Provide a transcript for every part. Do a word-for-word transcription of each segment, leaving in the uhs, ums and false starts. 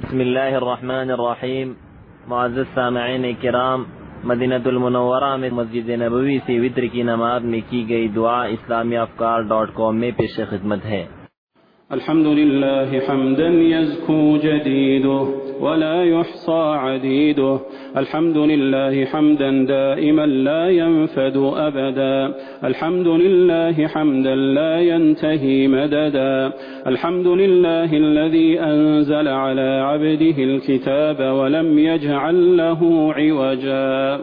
بسم الله الرحمن الرحیم. معزز سامعین کرام، مدینہ المنورہ میں مسجد نبوی سے وتر کی نماز میں کی گئی دعا اسلامی افکار ڈاٹ کام میں پیش خدمت ہے۔ الحمد لله حمدا يزكو جديده ولا يحصى عديده، الحمد لله حمدا دائما لا ينفد أبدا، الحمد لله حمدا لا ينتهي مددا، الحمد لله الذي أنزل على عبده الكتاب ولم يجعل له عوجا،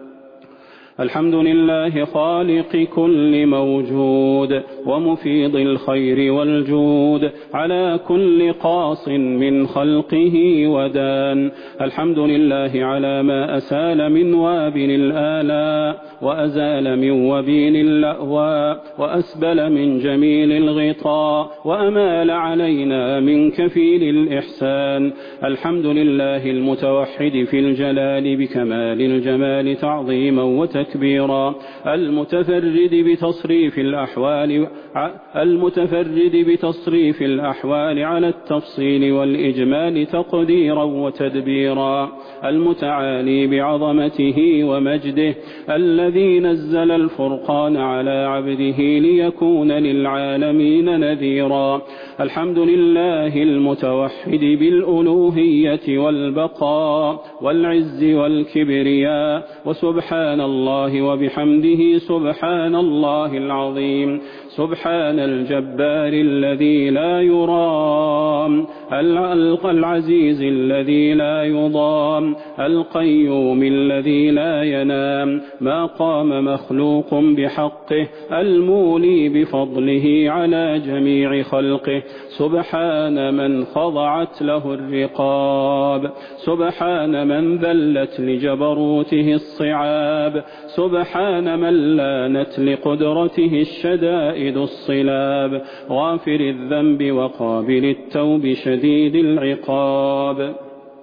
الحمد لله خالق كل موجود ومفيض الخير والجود، على كل قاص من خلقه ودان، الحمد لله على ما أسال من وابل الآلاء وأزال من وبيل اللأواء وأسبل من جميل الغطاء وأمال علينا من كفيل الإحسان، الحمد لله المتوحد في الجلال بكمال الجمال تعظيما وتكبيرا، المتفرد بتصريف الأحوال المتفرد بتصريف الأحوال على التفصيل والإجمال تقديرا وتدبيرا، المتعالي بعظمته ومجده، الذي نزل الفرقان على عبده ليكون للعالمين نذيرا، الحمد لله المتوحد بالألوهية والبقاء والعز والكبرياء، وسبحان الله وبحمده سبحان الله العظيم، سبحان الجبار الذي لا يرام، العزيز الذي لا يضام، القيوم الذي لا ينام، ما قام مخلوق بحقه، المولي بفضله على جميع خلقه، سبحان من خضعت له الرقاب، سبحان من ذلت لجبروته الصعاب، سبحان من لانت لقدرته الشدائد الصلاب، غافر الذنب وقابل التوب شديد العقاب،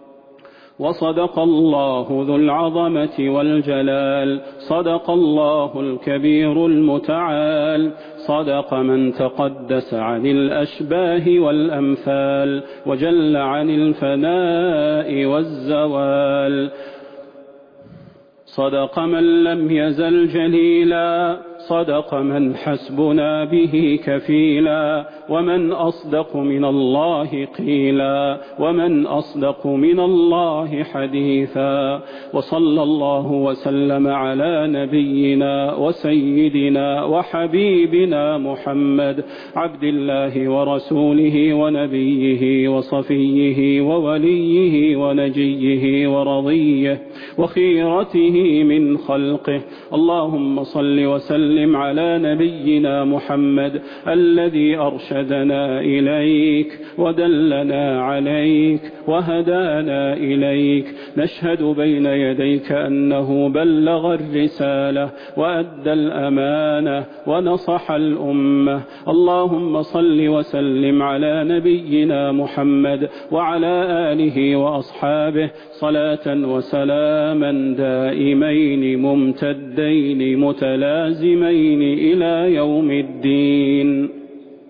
وصدق الله ذو العظمة والجلال، صدق الله الكبير المتعال، صدق من تقدس عن الأشباه والأمثال وجل عن الفناء والزوال، صدق من لم يزل جليلا، صدق من حسبنا به كفيلا، ومن أصدق من الله قيلا، ومن أصدق من الله حديثا، وصلى الله وسلم على نبينا وسيدنا وحبيبنا محمد عبد الله ورسوله ونبيه وصفيه ووليه ونجيه ورضيه وخيرته من خلقه، اللهم صل وسلم على نبينا محمد الذي أرشدنا إليك ودلنا عليك وهدانا إليك، نشهد بين يديك أنه بلغ الرسالة وأدى الأمانة ونصح الأمة، اللهم صل وسلم على نبينا محمد وعلى آله وأصحابه صلاة وسلاما دائمين ممتدين متلازمين إلى يوم الدين.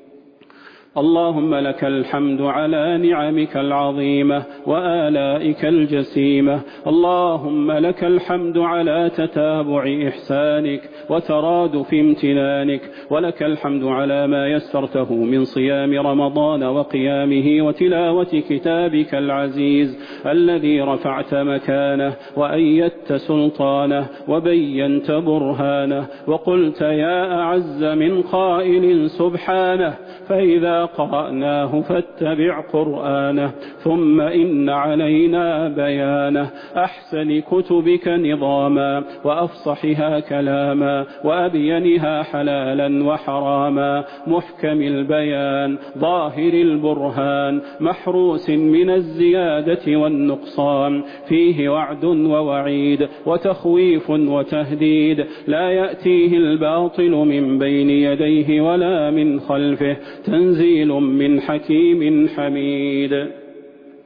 اللهم لك الحمد على نعمك العظيمة وآلائك الجسيمة، اللهم لك الحمد على تتابع إحسانك وترادف امتنانك، ولك الحمد على ما يسرته من صيام رمضان وقيامه وتلاوة كتابك العزيز الذي رفعت مكانه وأيدت سلطانه وبينت برهانه، وقلت يا أعز من قائل سبحانه، فإذا قرأناه فاتبع قرآنه، ثم إن علينا بيانه، أحسن كتبك نظاما وأفصحها كلاما وأبينها حلالا وحراما، محكم البيان ظاهر البرهان، محروس من الزيادة والنقصان، فيه وعد ووعيد وتخويف وتهديد، لا يأتيه الباطل من بين يديه ولا من خلفه، تنزيل من حكيم حميد.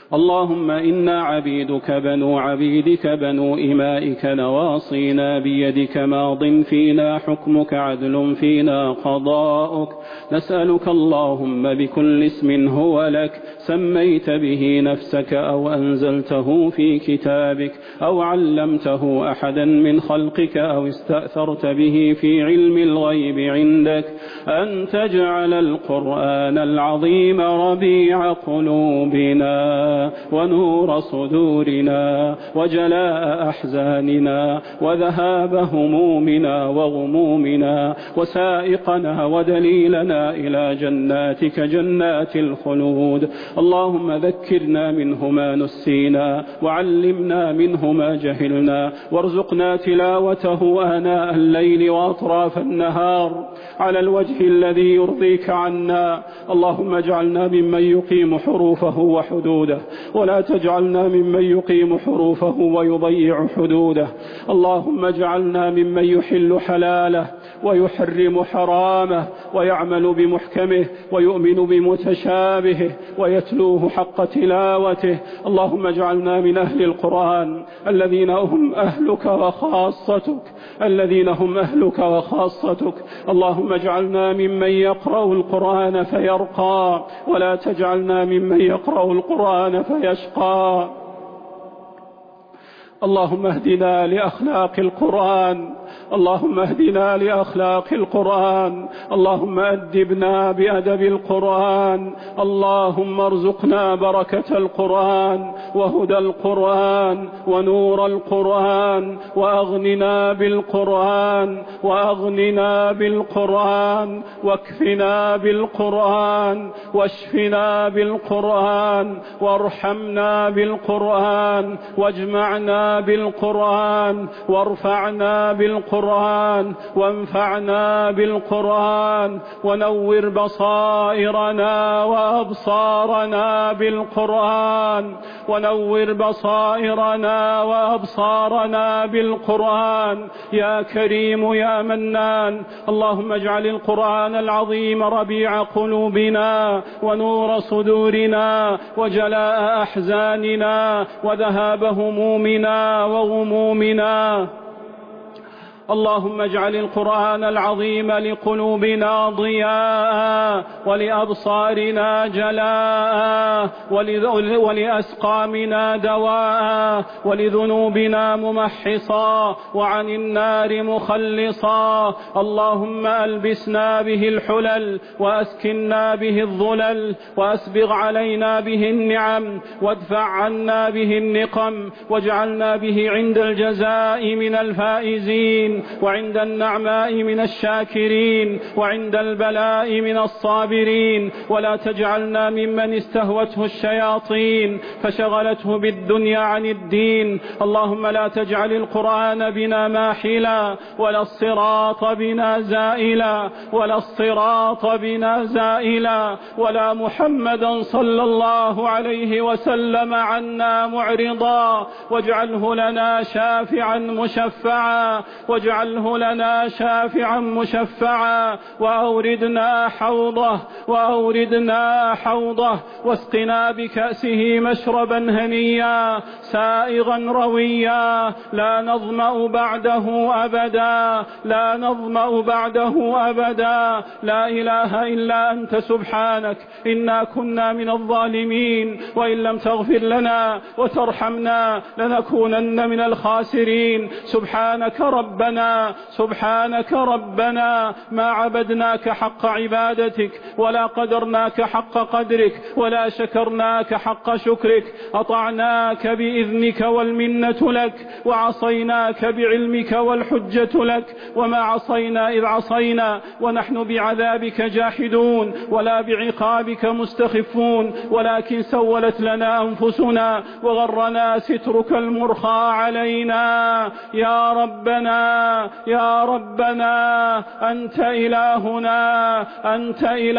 اللهم إنا عبيدك بنو عبيدك بنو إمائك نواصينا بيدك ماض فينا حكمك عدل فينا قضاؤك نسألك اللهم بكل اسم هو لك سميت به نفسك أو أنزلته في كتابك أو علمته أحدا من خلقك أو استأثرت به في علم الغيب عندك أن تجعل القرآن العظيم ربيع قلوبنا ونور صدورنا وجلاء أحزاننا وذهاب همومنا وغمومنا وسائقنا ودليلنا إلى جناتك جنات الخلود. اللهم ذكرنا منه ما نسينا وعلمنا منه ما جهلنا وارزقنا تلاوته آناء الليل وأطراف النهار على الوجه الذي يرضيك عنا. اللهم اجعلنا ممن يقيم حروفه وحدوده ولا تجعلنا ممن يقيم حروفه ويضيع حدوده. اللهم اجعلنا ممن يحل حلاله ويحرم حرامه ويعمل بمحكمه ويؤمن بمتشابهه ويتلوه حق تلاوته. اللهم اجعلنا من أهل القرآن الذين هم أهلك وخاصتك الذين هم أهلك وخاصتك. اللهم اجعلنا ممن يقرأ القرآن فيرقى ولا تجعلنا ممن يقرأ القرآن فيشقى. اللهم اهدنا لأخلاق القرآن اللهم اهدنا لأخلاق القرآن. اللهم أدبنا بأدب القرآن. اللهم ارزقنا بركة القرآن وهدى القرآن ونور القرآن وأغننا بالقرآن وأغننا بالقرآن واكفنا بالقرآن واشفنا بالقرآن وارحمنا بالقرآن واجمعنا بالقرآن وارفعنا بالقرآن وانفعنا بالقرآن ونور بصائرنا وأبصارنا بالقرآن ونور بصائرنا وأبصارنا بالقرآن يا كريم يا منان. اللهم اجعل القرآن العظيم ربيع قلوبنا ونور صدورنا وجلاء أحزاننا وذهاب همومنا وغمومنا. اللهم اجعل القرآن العظيم لقلوبنا ضياء ولأبصارنا جلاء ولأسقامنا دواء ولذنوبنا ممحصا وعن النار مخلصا. اللهم ألبسنا به الحلل وأسكننا به الظلل وأسبغ علينا به النعم وادفع عنا به النقم واجعلنا به عند الجزاء من الفائزين وعند النعماء من الشاكرين وعند البلاء من الصابرين. ولا تجعلنا ممن استهوته الشياطين فشغلته بالدنيا عن الدين. اللهم لا تجعل القرآن بنا ماحلا ولا الصراط بنا زائلا ولا الصراط بنا زائلا ولا محمدا صلى الله عليه وسلم عنا معرضا. واجعله لنا شافعا مشفعا واجعله لنا شافعا مشفعا وأوردنا حوضه وأوردنا حوضه واسقنا بكأسه مشربا هنيا سائغا رويا لا نظمأ بعده أبدا لا نظمأ بعده أبدا. لا إله إلا أنت سبحانك إنا كنا من الظالمين وإن لم تغفر لنا وترحمنا لنكونن من الخاسرين. سبحانك ربنا سبحانك ربنا ما عبدناك حق عبادتك ولا قدرناك حق قدرك ولا شكرناك حق شكرك. أطعناك بإذنك والمنة لك وعصيناك بعلمك والحجة لك وما عصينا إذ عصينا ونحن بعذابك جاحدون ولا بعقابك مستخفون ولكن سولت لنا أنفسنا وغرنا سترك المرخى علينا. يا ربنا يا ربنا أنت إلهنا أنت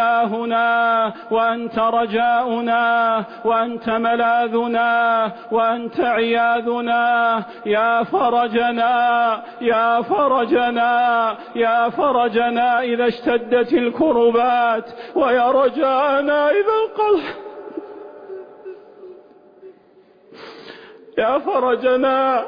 إلهنا وأنت رجاؤنا وأنت ملاذنا وأنت عياذنا. يا فرجنا يا فرجنا يا فرجنا إذا اشتدت الكربات ويا رجاءنا إذا انقضت يا فرجنا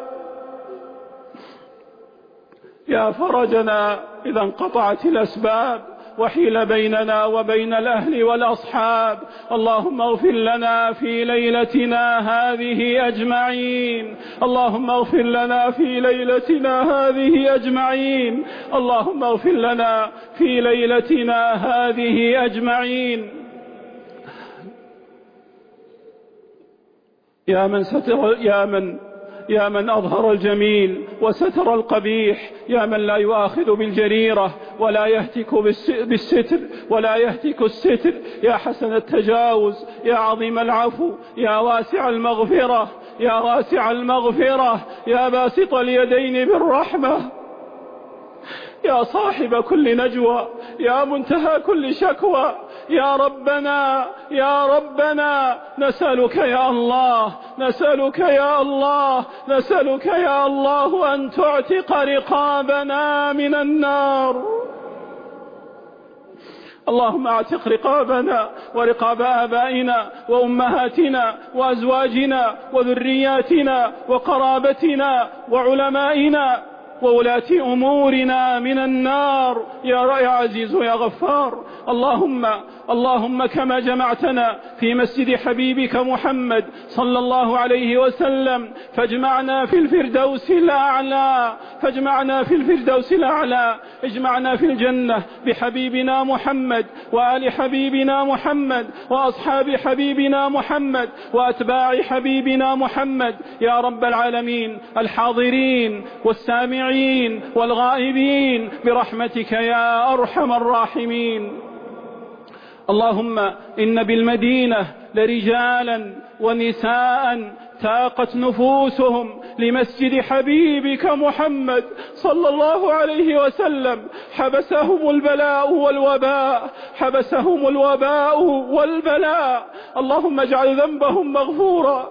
يا فرجنا إذا انقطعت الأسباب وحيل بيننا وبين الأهل والأصحاب. اللهم اغفر لنا في ليلتنا هذه أجمعين. اللهم اغفر لنا في ليلتنا هذه أجمعين. اللهم اغفر لنا في ليلتنا هذه أجمعين. يا من ستر يا من يا من أظهر الجميل وستر القبيح، يا من لا يؤاخذ بالجريرة ولا يهتك بالستر ولا يهتك الستر، يا حسن التجاوز، يا عظيم العفو، يا واسع المغفرة، يا واسع المغفرة، يا باسط اليدين بالرحمة، يا صاحب كل نجوى، يا منتهى كل شكوى، يا ربنا يا ربنا نسألك يا الله نسألك يا الله نسألك يا الله أن تعتق رقابنا من النار. اللهم اعتق رقابنا ورقاب آبائنا وأمهاتنا وأزواجنا وذرياتنا وقرابتنا وعلمائنا وولاة أمورنا من النار يا عزيز يا غفار. اللهم اللهم كما جمعتنا في مسجد حبيبك محمد صلى الله عليه وسلم فاجمعنا في الفردوس الأعلى فاجمعنا في الفردوس الأعلى اجمعنا في الجنة بحبيبنا محمد وآل حبيبنا محمد وأصحاب حبيبنا محمد وأتباع حبيبنا محمد يا رب العالمين، الحاضرين والسامعين والغائبين برحمتك يا أرحم الراحمين. اللهم إن بالمدينة لرجالا ونساء تاقت نفوسهم لمسجد حبيبك محمد صلى الله عليه وسلم، حبسهم البلاء والوباء حبسهم الوباء والبلاء. اللهم اجعل ذنبهم مغفورا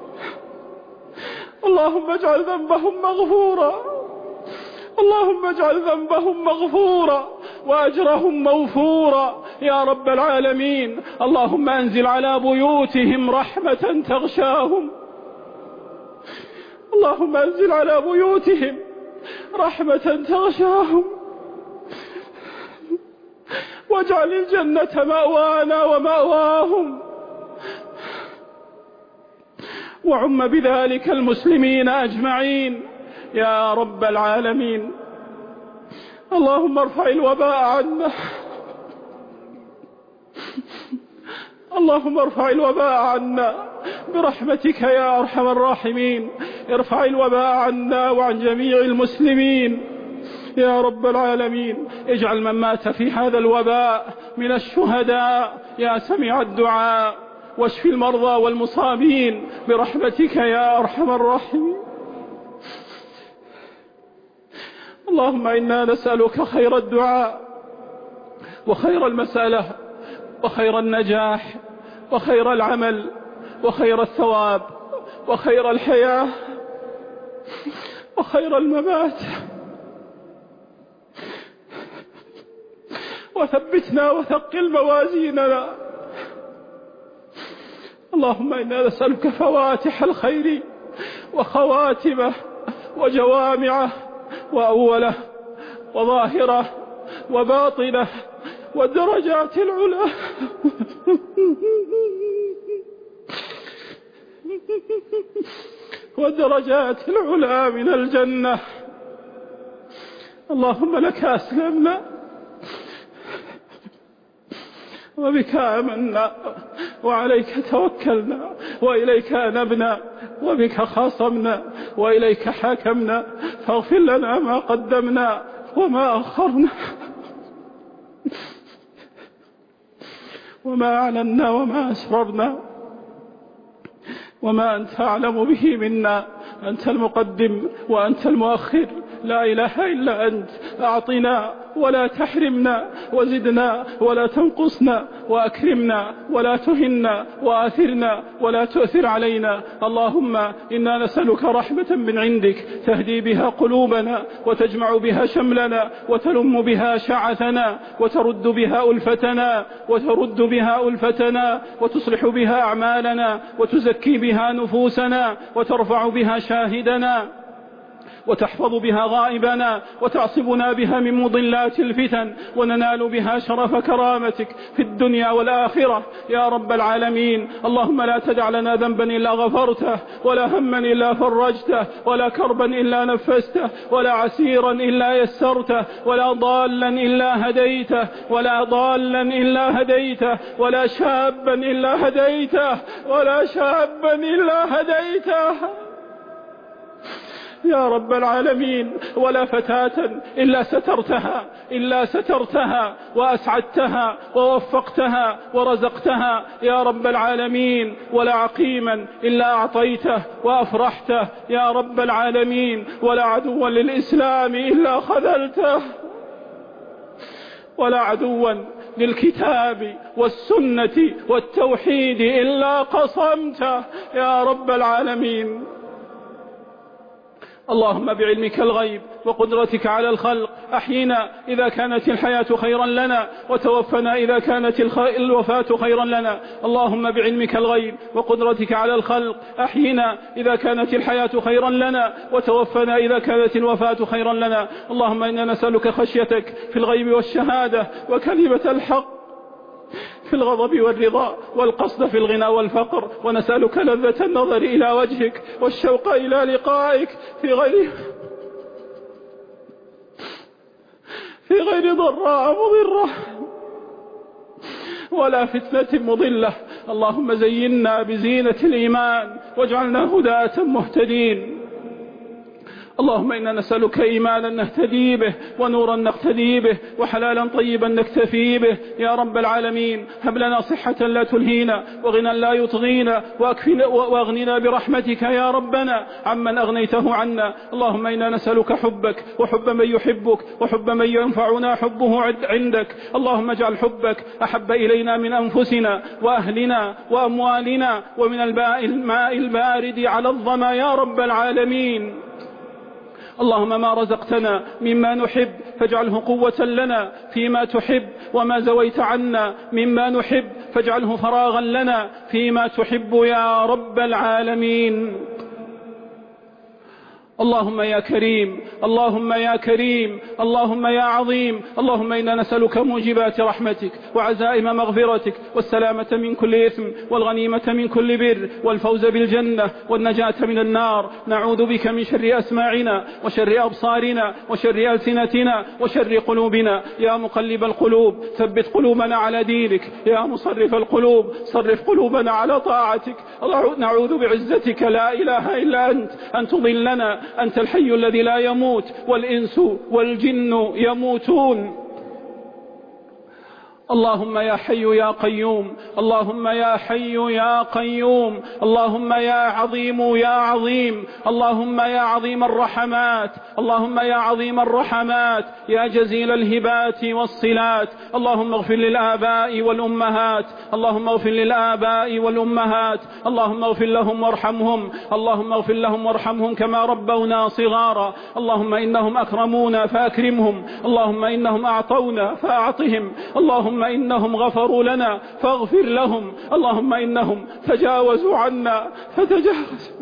اللهم اجعل ذنبهم مغفورا اللهم اجعل ذنبهم مغفورا وأجرهم موفورا يا رب العالمين. اللهم أنزل على بيوتهم رحمة تغشاهم اللهم أنزل على بيوتهم رحمة تغشاهم واجعل الجنة مأوانا ومأواهم، وعم بذلك المسلمين أجمعين يا رب العالمين. اللهم ارفع الوباء عنا اللهم ارفع الوباء عنا برحمتك يا أرحم الراحمين. ارفع الوباء عنا وعن جميع المسلمين يا رب العالمين. اجعل من مات في هذا الوباء من الشهداء يا سميع الدعاء، واشف المرضى والمصابين برحمتك يا أرحم الراحمين. اللهم إنا نسألك خير الدعاء وخير المسألة وخير النجاح وخير العمل وخير الثواب وخير الحياة وخير الممات، وثبتنا وثقل موازيننا. اللهم إنا نسألك فواتح الخير وخواتمه وجوامعه وأوله وظاهره وباطنه والدرجات العلى والدرجات العلى من الجنة. اللهم لك أسلمنا وبك آمنا وعليك توكلنا وإليك أنبنا وبك خاصمنا وإليك حاكمنا، فاغفر لنا ما قدمنا وما أخرنا وما أعلنا وما أسررنا وما أنت أعلم به منا. أنت المقدم وأنت المؤخر لا إله إلا أنت. أعطنا ولا تحرمنا، وزدنا ولا تنقصنا، وأكرمنا ولا تهنا، وآثرنا ولا تؤثر علينا. اللهم إنا نسألك رحمة من عندك تهدي بها قلوبنا، وتجمع بها شملنا، وتلم بها شعثنا، وترد بها ألفتنا وترد بها ألفتنا وتصلح بها أعمالنا، وتزكي بها نفوسنا، وترفع بها شاهدنا، وتحفظ بها غائبنا، وتعصبنا بها من مضلات الفتن، وننال بها شرف كرامتك في الدنيا والآخرة يا رب العالمين. اللهم لا تدع لنا ذنبا إلا غفرته، ولا هما إلا فرجته، ولا كربا إلا نفسته، ولا عسيرا إلا يسرته، ولا ضالا إلا هديته، ولا ضالا إلا هديته، ولا شابا إلا هديته، ولا شابا إلا هديته يا رب العالمين، ولا فتاة إلا سترتها إلا سترتها وأسعدتها ووفقتها ورزقتها يا رب العالمين، ولا عقيما إلا أعطيته وأفرحته يا رب العالمين، ولا عدوا للإسلام إلا خذلته، ولا عدوا للكتاب والسنة والتوحيد إلا قصمته يا رب العالمين. اللهم بعلمك الغيب وقدرتك على الخلق أحينا إذا كانت الحياة خيرا لنا، وتوفنا إذا كانت الوفاة خيرا لنا. اللهم بعلمك الغيب وقدرتك على الخلق أحينا إذا كانت الحياة خيرا لنا، وتوفنا إذا كانت الوفاة خيرا لنا. اللهم إنا نسألك خشيتك في الغيب والشهادة، وكلمة الحق في الغضب والرضا، والقصد في الغنى والفقر، ونسألك لذة النظر إلى وجهك والشوق إلى لقائك في غير في غير ضراء مضرة ولا فتنة مضلة. اللهم زينا بزينة الإيمان واجعلنا هداة مهتدين. اللهم إنا نسألك إيمانا نهتدي به، ونورا نقتدي به، وحلالا طيبا نكتفي به يا رب العالمين. هب لنا صحة لا تلهينا، وغنى لا يطغينا، واغننا برحمتك يا ربنا عمن أغنيته عنا. اللهم إنا نسألك حبك وحب من يحبك وحب من ينفعنا حبه عندك. اللهم اجعل حبك أحب إلينا من أنفسنا وأهلنا وأموالنا، ومن الماء البارد على الظما يا رب العالمين. اللهم ما رزقتنا مما نحب فاجعله قوة لنا فيما تحب، وما زويت عنا مما نحب فاجعله فراغا لنا فيما تحب يا رب العالمين. اللهم يا كريم اللهم يا كريم اللهم يا عظيم، اللهم إنا نسألك موجبات رحمتك وعزائم مغفرتك، والسلامة من كل إثم، والغنيمة من كل بر، والفوز بالجنة، والنجاة من النار. نعوذ بك من شر أسماعنا وشر أبصارنا وشر ألسنتنا وشر قلوبنا. يا مقلب القلوب ثبت قلوبنا على دينك، يا مصرف القلوب صرف قلوبنا على طاعتك. نعوذ بعزتك لا إله إلا أنت أن تضلنا. أنت الحي الذي لا يموت، والإنس والجن يموتون. اللهم يا حي يا قيوم اللهم يا حي يا قيوم اللهم يا عظيم يا عظيم اللهم يا عظيم الرحمات اللهم يا عظيم الرحمات يا جزيل الهبات والصلات. اللهم اغفر للآباء والأمهات اللهم اغفر للآباء والأمهات اللهم اغفر لهم وارحمهم اللهم اغفر لهم وارحمهم كما ربونا صغارا. اللهم إنهم أكرمونا فأكرمهم، اللهم إنهم أعطونا فأعطهم، اللهم إنهم غفروا لنا فاغفر لهم، اللهم إنهم تجاوزوا عنا فتجاوز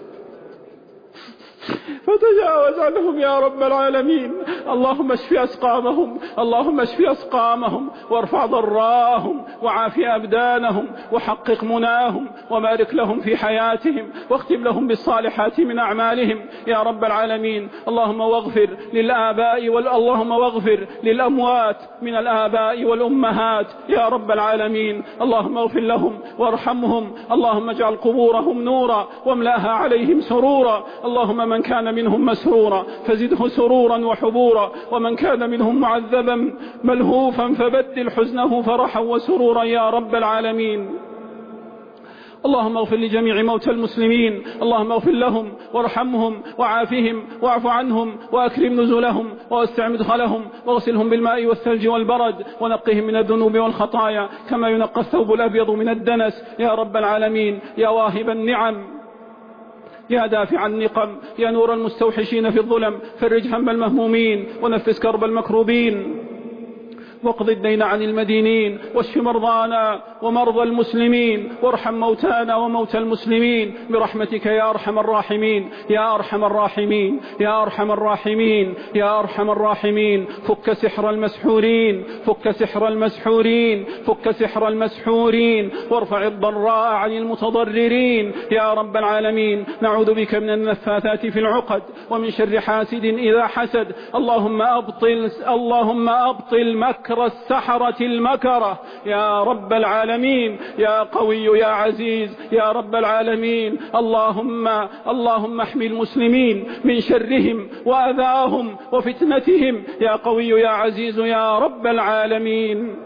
فتجاوز عنهم يا رب العالمين. اللهم اشف أسقامهم اللهم اشف أسقامهم وارفع ضراهم وعافي أبدانهم وحقق مناهم وبارك لهم في حياتهم واختم لهم بالصالحات من أعمالهم يا رب العالمين. اللهم واغفر للآباء اللهم واغفر للأموات من الآباء والأمهات يا رب العالمين. اللهم اغفر لهم وارحمهم، اللهم اجعل قبورهم نورا واملأها عليهم سرورا. اللهم من كان منهم مسرورا فزده سرورا وحبورا، ومن كان منهم معذبا ملهوفا فبدل حزنه فرحا وسرورا يا رب العالمين. اللهم اغفر لجميع موتى المسلمين، اللهم اغفر لهم وارحمهم وعافهم واعف عنهم وأكرم نزلهم ووسع مدخلهم واغسلهم بالماء والثلج والبرد ونقهم من الذنوب والخطايا كما ينقى الثوب الأبيض من الدنس يا رب العالمين. يا واهب النعم، يا دافع النقم، يا نور المستوحشين في الظلم، فرج هم المهمومين ونفس كرب المكروبين واقض الدين عن المدينين، واشف مرضانا ومرضى المسلمين، وارحم موتانا وموتى المسلمين برحمتك يا أرحم الراحمين يا أرحم الراحمين يا أرحم الراحمين يا أرحم الراحمين. فك سحر المسحورين، فك سحر المسحورين، فك سحر المسحورين، وارفع الضراء عن المتضررين يا رب العالمين. نعوذ بك من النفاثات في العقد ومن شر حاسد إذا حسد. اللهم أبطل اللهم أبطل مكر السحرة المكرة يا رب العالمين. يا قوي يا عزيز يا رب العالمين. اللهم اللهم احمي المسلمين من شرهم وأذاهم وفتنتهم يا قوي يا عزيز يا رب العالمين.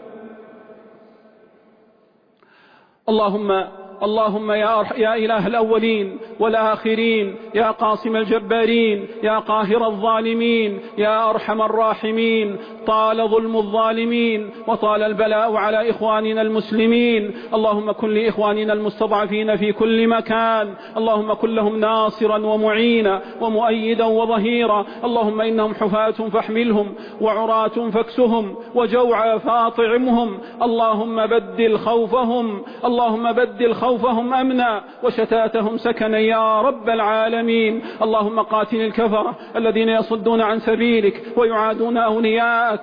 اللهم اللهم يا, يا إله الأولين والآخرين، يا قاصم الجبارين، يا قاهر الظالمين، يا أرحم الراحمين. طال ظلم الظالمين وطال البلاء على إخواننا المسلمين. اللهم كن لإخواننا المستضعفين في كل مكان، اللهم كن لهم ناصرا ومعينا ومؤيدا وظهيرا. اللهم إنهم حفاة فاحملهم وعراة فاكسهم وجوعى فاطعمهم. اللهم بدل خوفهم اللهم بدل خوفهم أمنا وشتاتهم سكنا يا رب العالمين. اللهم قاتل الكفرة الذين يصدون عن سبيلك ويعادون أولياءك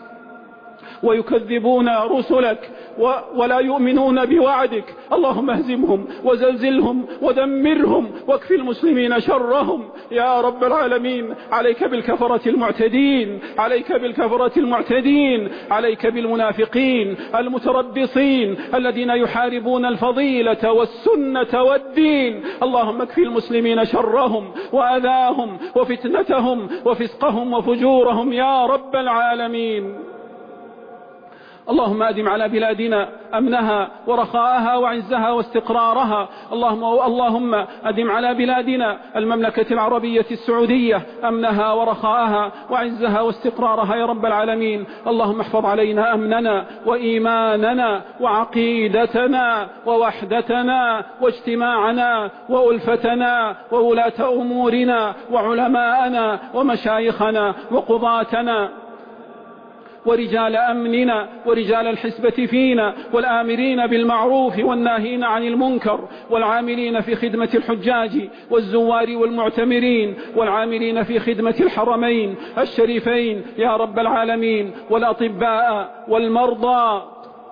ويكذبون رسلك ولا يؤمنون بوعدك. اللهم اهزمهم وزلزلهم ودمرهم واكفي المسلمين شرهم يا رب العالمين. عليك بالكفرة المعتدين، عليك بالكفرة المعتدين، عليك بالمنافقين المتربصين الذين يحاربون الفضيلة والسنة والدين. اللهم اكفي المسلمين شرهم وأذاهم وفتنتهم وفسقهم وفجورهم يا رب العالمين. اللهم أدم على بلادنا أمنها ورخاءها وعزها واستقرارها. اللهم اللهم أدم على بلادنا المملكة العربية السعودية أمنها ورخاءها وعزها واستقرارها يا رب العالمين. اللهم احفظ علينا أمننا وإيماننا وعقيدتنا ووحدتنا واجتماعنا وألفتنا وولاة أمورنا وعلماءنا ومشايخنا وقضاتنا ورجال أمننا ورجال الحسبة فينا والآمرين بالمعروف والناهين عن المنكر والعاملين في خدمة الحجاج والزوار والمعتمرين والعاملين في خدمة الحرمين الشريفين يا رب العالمين، والأطباء والمرضى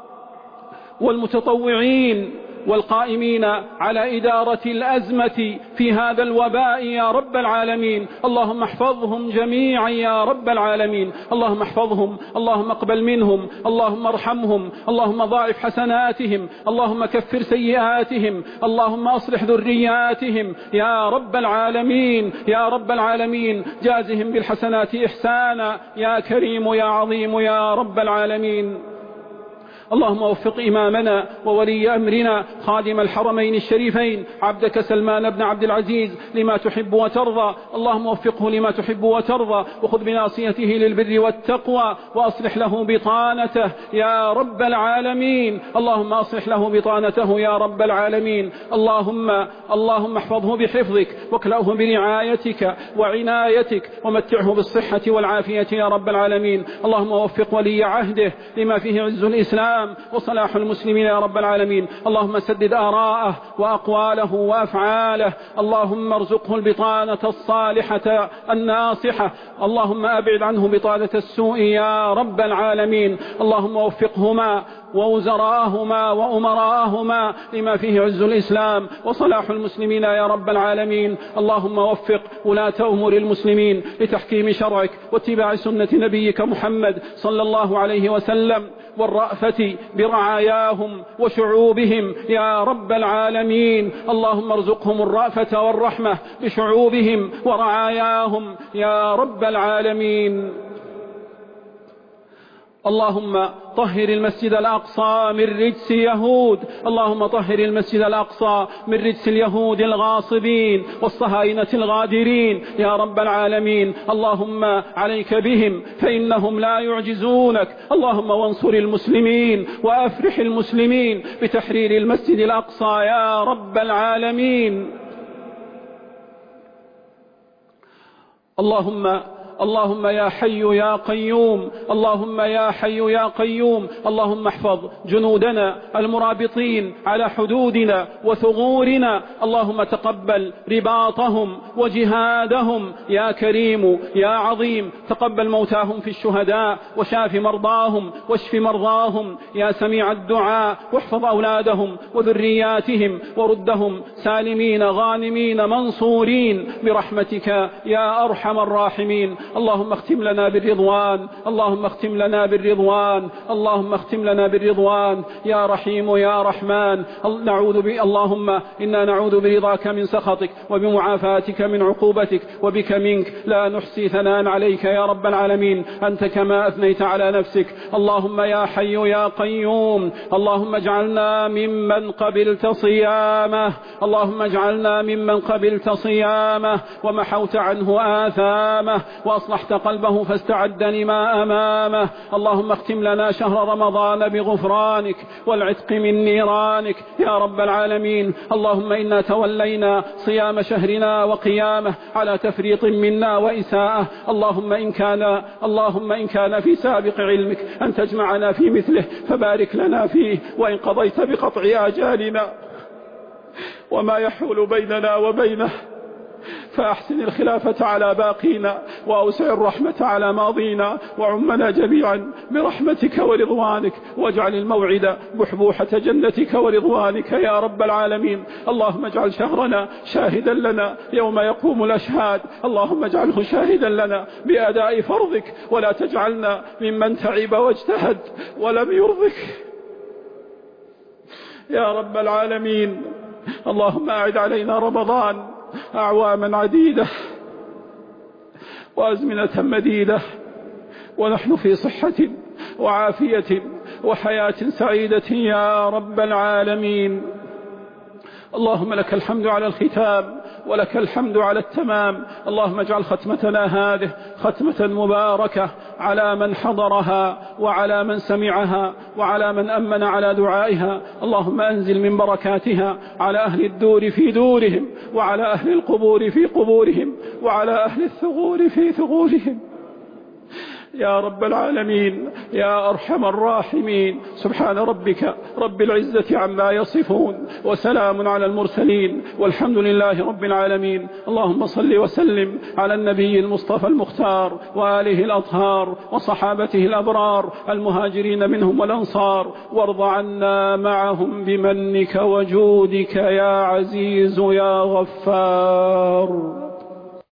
والمتطوعين والقائمين على إدارة الأزمة في هذا الوباء يا رب العالمين. اللهم احفظهم جميعا يا رب العالمين. اللهم احفظهم، اللهم اقبل منهم، اللهم ارحمهم، اللهم ضاعف حسناتهم، اللهم كفر سيئاتهم، اللهم أصلح ذرياتهم يا رب العالمين يا رب العالمين. جازهم بالحسنات إحسانا يا كريم يا عظيم يا رب العالمين. اللهم وفق إمامنا وولي أمرنا خادم الحرمين الشريفين عبدك سلمان بن عبد العزيز لما تحب وترضى. اللهم وفقه لما تحب وترضى وخذ بناصيته للبر والتقوى وأصلح له بطانته يا رب العالمين. اللهم أصلح له بطانته يا رب العالمين. اللهم اللهم احفظه بحفظك واكلأه برعايتك وعنايتك ومتعه بالصحة والعافية يا رب العالمين. اللهم وفق ولي عهده لما فيه عز الإسلام وصلاح المسلمين يا رب العالمين. اللهم سدد آراءه وأقواله وأفعاله. اللهم ارزقه البطانة الصالحة الناصحة. اللهم أبعد عنه بطانة السوء يا رب العالمين. اللهم وفقهما ووزراءهما وأمراءهما لما فيه عز الإسلام وصلاح المسلمين يا رب العالمين. اللهم وفق ولاة أمور المسلمين لتحكيم شرعك واتباع سنة نبيك محمد صلى الله عليه وسلم والرأفة برعاياهم وشعوبهم يا رب العالمين. اللهم ارزقهم الرأفة والرحمة بشعوبهم ورعاياهم يا رب العالمين. اللهم طهر المسجد الأقصى من رجس يهود، اللهم طهر المسجد الأقصى من رجس اليهود الغاصبين والصهاينة الغادرين يا رب العالمين. اللهم عليك بهم فإنهم لا يعجزونك. اللهم وانصر المسلمين وأفرح المسلمين بتحرير المسجد الأقصى يا رب العالمين. اللهم اللهم يا حي يا قيوم، اللهم يا حي يا قيوم، اللهم احفظ جنودنا المرابطين على حدودنا وثغورنا، اللهم تقبل رباطهم وجهادهم يا كريم يا عظيم. تقبل موتاهم في الشهداء وشاف مرضاهم واشف مرضاهم يا سميع الدعاء، واحفظ أولادهم وذرياتهم وردهم سالمين غانمين منصورين برحمتك يا أرحم الراحمين. اللهم اختم لنا بالرضوان، اللهم اختم لنا بالرضوان، اللهم اختم لنا بالرضوان يا رحيم يا رحمن. نعوذ ب... اللهم إنا نعوذ برضاك من سخطك وبمعافاتك من عقوبتك وبك منك، لا نحصي ثناء عليك يا رب العالمين، أنت كما أثنيت على نفسك. اللهم يا حي يا قيوم، اللهم اجعلنا ممن قبلت صيامه، اللهم اجعلنا ممن قبلت صيامه ومحوت عنه آثامه وأصلحت قلبه فاستعد لما أمامه. اللهم اختم لنا شهر رمضان بغفرانك والعتق من نيرانك يا رب العالمين. اللهم إنا تولينا صيام شهرنا وقيامه على تفريط منا وإساءة، اللهم إن كان اللهم إن كان في سابق علمك أن تجمعنا في مثله فبارك لنا فيه، وإن قضيت بقطع آجالنا وما يحول بيننا وبينه فأحسن الخلافة على باقينا، وأوسع الرحمة على ماضينا، وعمنا جميعا برحمتك ورضوانك، واجعل الموعد بحبوحة جنتك ورضوانك يا رب العالمين. اللهم اجعل شهرنا شاهدا لنا يوم يقوم الأشهاد، اللهم اجعله شاهدا لنا بأداء فرضك، ولا تجعلنا ممن تعب واجتهد ولم يرضك يا رب العالمين. اللهم أعد علينا رمضان أعواما عديدة وأزمنة مديدة ونحن في صحة وعافية وحياة سعيدة يا رب العالمين. اللهم لك الحمد على الختام ولك الحمد على التمام. اللهم اجعل ختمتنا هذه ختمة مباركة على من حضرها وعلى من سمعها وعلى من أمن على دعائها. اللهم أنزل من بركاتها على أهل الدور في دورهم، وعلى أهل القبور في قبورهم، وعلى أهل الثغور في ثغورهم يا رب العالمين يا أرحم الراحمين. سبحان ربك رب العزة عما يصفون، وسلام على المرسلين، والحمد لله رب العالمين. اللهم صل وسلم على النبي المصطفى المختار وآله الأطهار وصحابته الأبرار المهاجرين منهم والأنصار، وارض عنا معهم بمنك وجودك يا عزيز يا غفار.